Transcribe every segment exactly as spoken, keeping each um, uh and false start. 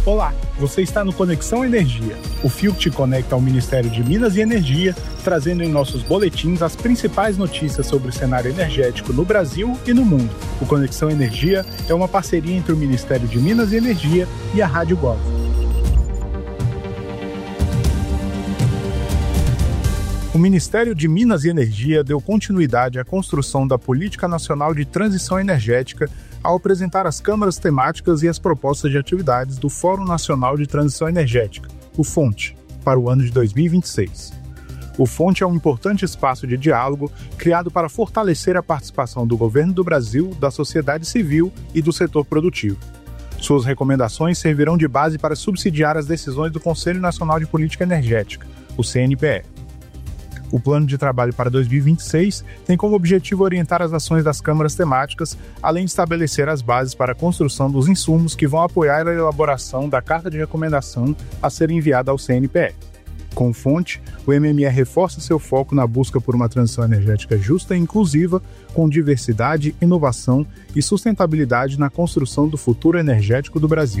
Olá, você está no Conexão Energia, o fio que te conecta ao Ministério de Minas e Energia, trazendo em nossos boletins as principais notícias sobre o cenário energético no Brasil e no mundo. O Conexão Energia é uma parceria entre o Ministério de Minas e Energia e a Rádio Gov. O Ministério de Minas e Energia deu continuidade à construção da Política Nacional de Transição Energética ao apresentar as câmaras temáticas e as propostas de atividades do Fórum Nacional de Transição Energética, o FONTE, para o ano de dois mil e vinte e seis. O FONTE é um importante espaço de diálogo criado para fortalecer a participação do governo do Brasil, da sociedade civil e do setor produtivo. Suas recomendações servirão de base para subsidiar as decisões do Conselho Nacional de Política Energética, o C N P E. O plano de trabalho para dois mil e vinte e seis tem como objetivo orientar as ações das câmaras temáticas, além de estabelecer as bases para a construção dos insumos que vão apoiar a elaboração da carta de recomendação a ser enviada ao C N P E. Com o FONTE, o M M E reforça seu foco na busca por uma transição energética justa e inclusiva, com diversidade, inovação e sustentabilidade na construção do futuro energético do Brasil.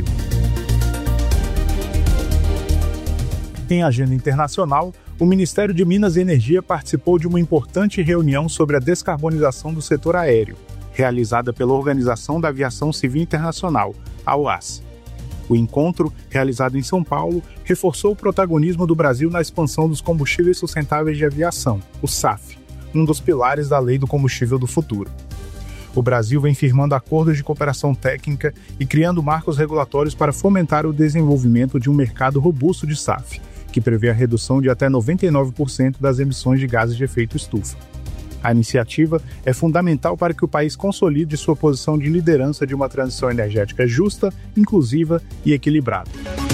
Em agenda internacional, o Ministério de Minas e Energia participou de uma importante reunião sobre a descarbonização do setor aéreo, realizada pela Organização da Aviação Civil Internacional, a O A C. O encontro, realizado em São Paulo, reforçou o protagonismo do Brasil na expansão dos combustíveis sustentáveis de aviação, o S A F, um dos pilares da Lei do Combustível do Futuro. O Brasil vem firmando acordos de cooperação técnica e criando marcos regulatórios para fomentar o desenvolvimento de um mercado robusto de S A F, que prevê a redução de até noventa e nove por cento das emissões de gases de efeito estufa. A iniciativa é fundamental para que o país consolide sua posição de liderança de uma transição energética justa, inclusiva e equilibrada.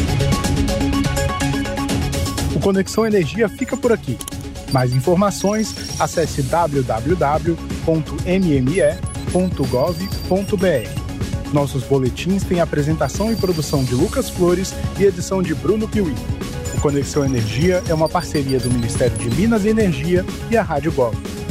O Conexão Energia fica por aqui. Mais informações, acesse w w w ponto m m e ponto gov ponto b r. Nossos boletins têm apresentação e produção de Lucas Flores e edição de Bruno Piuí. O Conexão Energia é uma parceria do Ministério de Minas e Energia e a Rádio Gov.